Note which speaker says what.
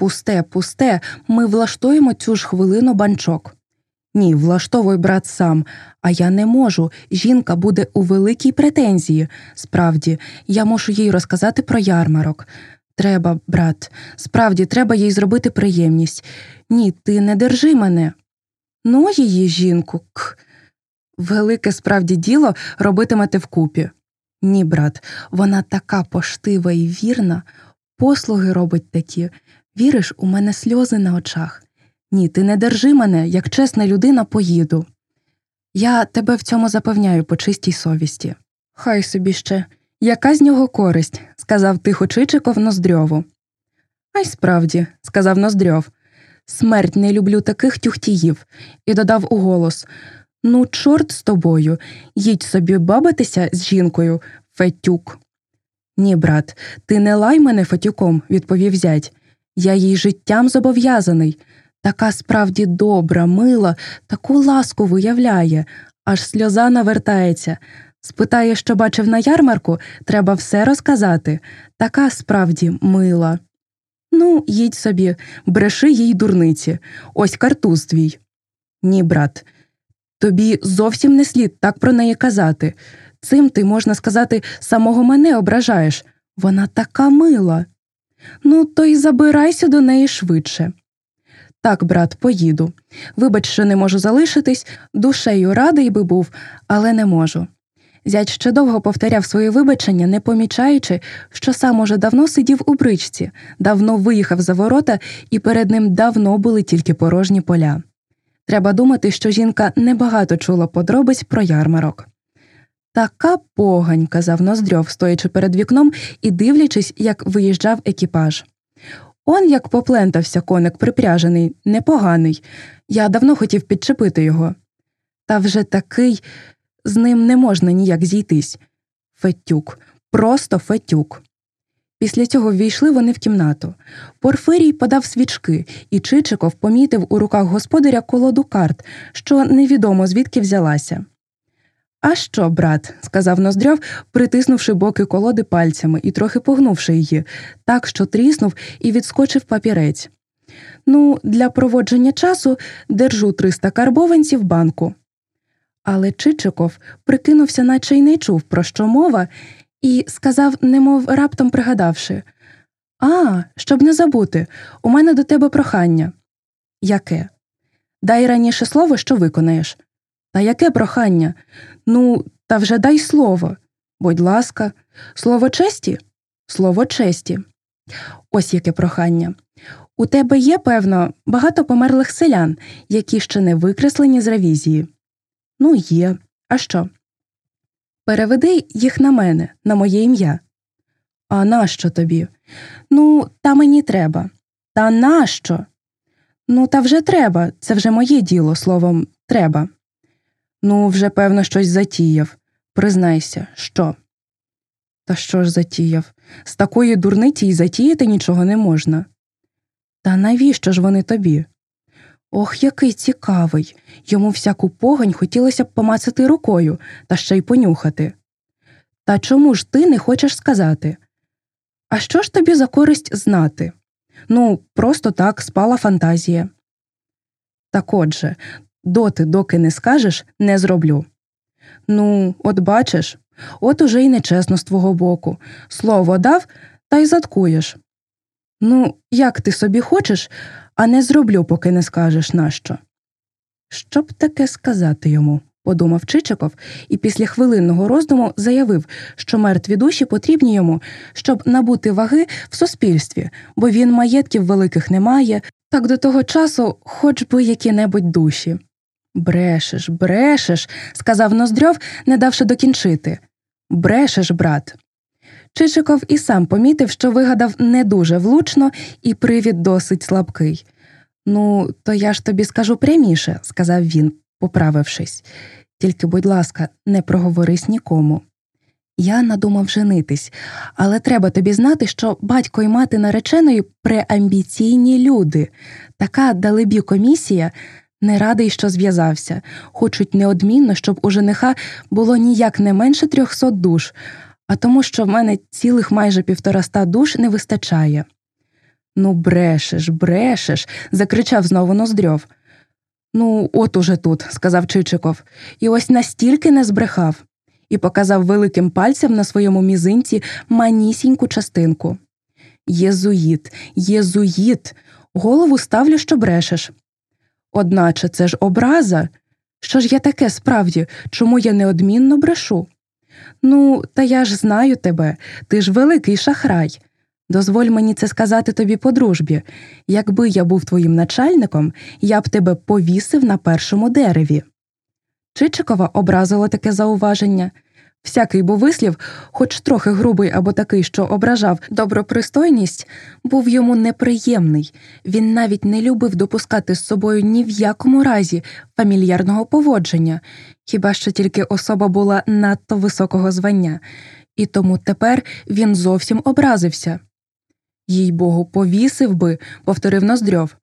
Speaker 1: Пусте, пусте, ми влаштуємо цю ж хвилину банчок. Ні, влаштовуй, брат, сам, а я не можу, жінка буде у великій претензії. Справді, я мушу їй розказати про ярмарок. Треба, брат, справді, треба їй зробити приємність. Ні, ти не держи мене. Ну, її жінку, велике справді діло робитимете вкупі. Ні, брат, вона така поштива і вірна, послуги робить такі. Віриш, у мене сльози на очах. Ні, ти не держи мене, як чесна людина поїду. Я тебе в цьому запевняю по чистій совісті. Хай собі ще. Яка з нього користь, сказав тихо Чичиков Ноздрьову. А й справді, сказав Ноздрьов. Смерть, не люблю таких тюхтіїв. І додав уголос. Ну, чорт з тобою, їдь собі бабитися з жінкою, Фетюк. Ні, брат, ти не лай мене Фетюком, відповів зять. Я їй життям зобов'язаний. Така справді добра, мила, таку ласку виявляє, аж сльоза навертається. Спитає, що бачив на ярмарку, треба все розказати. Така справді мила. Ну, їдь собі, бреши їй дурниці. Ось картуз твій. Ні, брат, тобі зовсім не слід так про неї казати. Цим ти, можна сказати, самого мене ображаєш. Вона така мила. Ну, то й забирайся до неї швидше. Так, брат, поїду. Вибач, що не можу залишитись, душею радий би був, але не можу. Зять ще довго повторяв свої вибачення, не помічаючи, що сам уже давно сидів у бричці, давно виїхав за ворота, і перед ним давно були тільки порожні поля. Треба думати, що жінка небагато чула подробиць про ярмарок. «Така погань», – казав Ноздрьов, стоячи перед вікном і дивлячись, як виїжджав екіпаж. «Он як поплентався коник припряжений, непоганий. Я давно хотів підчепити його. Та вже такий, з ним не можна ніяк зійтись. Фетюк, просто Фетюк». Після цього ввійшли вони в кімнату. Порфирій подав свічки, і Чичиков помітив у руках господаря колоду карт, що невідомо звідки взялася. «А що, брат?» – сказав Ноздрьов, притиснувши боки колоди пальцями і трохи погнувши її, так, що тріснув і відскочив папірець. «Ну, для проводження часу держу 300 карбованців банку». Але Чичиков прикинувся, наче й не чув, про що мова, і сказав, немов раптом пригадавши: «А, щоб не забути, у мене до тебе прохання». «Яке?» «Дай раніше слово, що виконаєш». «Та яке прохання?» «Ну, та вже дай слово». «Будь ласка». «Слово честі?» «Слово честі». «Ось яке прохання. У тебе є, певно, багато померлих селян, які ще не викреслені з ревізії». «Ну, є. А що?» «Переведи їх на мене, на моє ім'я». «А нащо тобі?» «Ну, та мені треба». «Та нащо?» «Ну, та вже треба, це вже моє діло, словом, треба». «Ну, вже, певно, щось затіяв. Признайся, що?» «Та що ж затіяв? З такої дурниці й затіяти нічого не можна». «Та навіщо ж вони тобі?» «Ох, який цікавий! Йому всяку погань хотілося б помацати рукою, та ще й понюхати». «Та чому ж ти не хочеш сказати?» «А що ж тобі за користь знати?» «Ну, просто так, спала фантазія». «Так отже, доки не скажеш, не зроблю». «Ну, от бачиш, от уже й нечесно з твого боку. Слово дав, та й заткуєш». «Ну, як ти собі хочеш, а не зроблю, поки не скажеш нащо». «Що б таке сказати йому?» – подумав Чичиков, і після хвилинного роздуму заявив, що мертві душі потрібні йому, щоб набути ваги в суспільстві, бо він маєтків великих не має, так до того часу хоч би які-небудь душі. «Брешеш, брешеш», – сказав Ноздрьов, не давши докінчити. «Брешеш, брат». Чичиков і сам помітив, що вигадав не дуже влучно і привід досить слабкий. «Ну, то я ж тобі скажу пряміше», – сказав він, поправившись. «Тільки, будь ласка, не проговорись нікому. Я надумав женитись, але треба тобі знати, що батько і мати нареченої преамбіційні люди. Така, далебі, комісія, не радий, що зв'язався. Хочуть неодмінно, щоб у жениха було ніяк не менше 300 душ, а тому, що в мене цілих майже 150 душ не вистачає». Ну, брешеш, закричав знову Ноздрьов. Ну, от уже тут, сказав Чичиков, і ось настільки не збрехав. І показав великим пальцем на своєму мізинці манісіньку частинку. Єзуїт, голову ставлю, що брешеш. Одначе це ж образа. Що ж я таке справді, чому я неодмінно брешу? Ну, та я ж знаю тебе, ти ж великий шахрай. Дозволь мені це сказати тобі по дружбі. Якби я був твоїм начальником, я б тебе повісив на першому дереві. Чичикова образило таке зауваження. Всякий був вислів, хоч трохи грубий або такий, що ображав добропристойність, був йому неприємний. Він навіть не любив допускати з собою ні в якому разі фамільярного поводження, хіба що тільки особа була надто високого звання. І тому тепер він зовсім образився. «Їй-богу, повісив би», – повторив Ноздрьов.